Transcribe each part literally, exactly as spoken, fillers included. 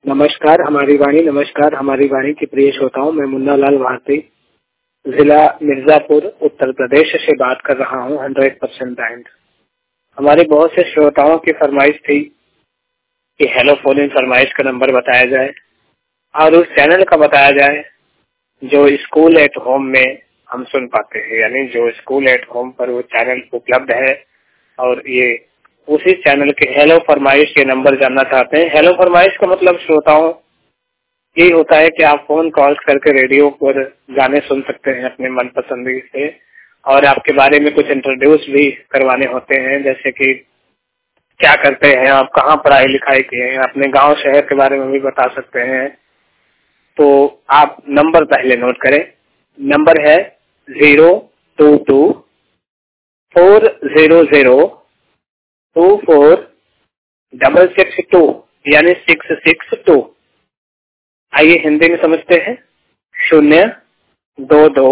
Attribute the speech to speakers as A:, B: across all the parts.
A: नमस्कार हमारी वाणी नमस्कार हमारी वाणी के प्रिय श्रोताओं, मैं मुन्ना लाल भारती जिला मिर्जापुर उत्तर प्रदेश से बात कर रहा हूँ। Hundred percent band. हमारे बहुत से श्रोताओं की फरमाइश थी कि हेलो फोन इन फरमाइश का नंबर बताया जाए और उस चैनल का बताया जाए जो स्कूल एट होम में हम सुन पाते हैं, यानी जो स्कूल एट होम पर वो चैनल उपलब्ध है। और ये उसी चैनल के हेलो फरमाइश के नंबर जानना चाहते हैं। हेलो फरमाइश का मतलब श्रोताओं यही होता है कि आप फोन कॉल्स करके रेडियो पर गाने सुन सकते हैं अपने मनपसंद से, और आपके बारे में कुछ इंट्रोड्यूस भी करवाने होते हैं, जैसे कि क्या करते हैं आप, कहाँ पढ़ाई लिखाई किए हैं, अपने गांव शहर के बारे में भी बता सकते हैं। तो आप नंबर पहले नोट करें। नंबर है zero two two four zero zero two four double six two, यानी सिक्स सिक्स टू। आइए हिंदी में समझते हैं। शून्य दो दो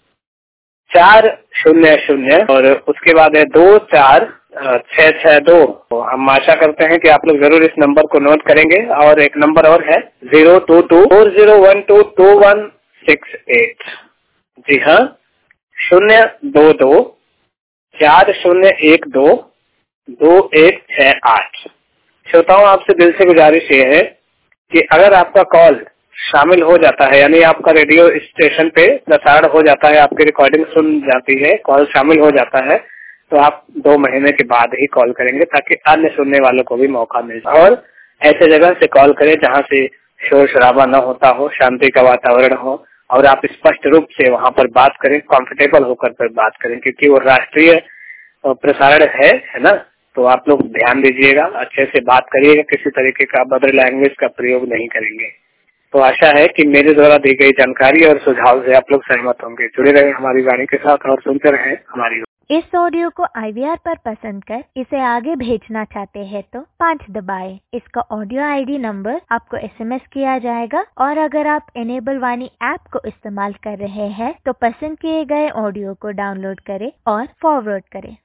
A: चार शून्य शून्य और उसके बाद है दो चार छह छह दो। तो हम आशा करते हैं कि आप लोग जरूर इस नंबर को नोट करेंगे। और एक नंबर और है zero two two four zero one two two one six eight. जी हाँ, शून्य दो दो चार शून्य एक दो दो एक छह आठ। श्रोताओं, आपसे दिल से गुजारिश ये है कि अगर आपका कॉल शामिल हो जाता है, यानी आपका रेडियो स्टेशन पे प्रसारण हो जाता है, आपकी रिकॉर्डिंग सुन जाती है, कॉल शामिल हो जाता है, तो आप दो महीने के बाद ही कॉल करेंगे ताकि अन्य सुनने वालों को भी मौका मिल जाए। और ऐसे जगह से कॉल करें जहाँ से शोर शराबा न होता हो, शांति का वातावरण हो, और आप स्पष्ट रूप से वहाँ पर बात करें, कंफर्टेबल होकर पर बात करें, क्योंकि वो राष्ट्रीय प्रसारण है है ना। तो आप लोग ध्यान दीजिएगा, अच्छे से बात करिएगा, किसी तरीके का अभद्र लैंग्वेज का प्रयोग नहीं करेंगे। तो आशा है कि मेरे द्वारा दी गई जानकारी और सुझाव से आप लोग सहमत होंगे। जुड़े रहे हमारी वाणी के साथ और सुनते रहे हमारी।
B: इस ऑडियो को आई वी आर पर पसंद कर इसे आगे भेजना चाहते हैं तो पाँच दबाएं। इसका ऑडियो आई डी नंबर आपको एस एम एस किया जाएगा। और अगर आप एनेबल वाणी ऐप को इस्तेमाल कर रहे हैं तो पसंद किए गए ऑडियो को डाउनलोड करें और फॉरवर्ड करें।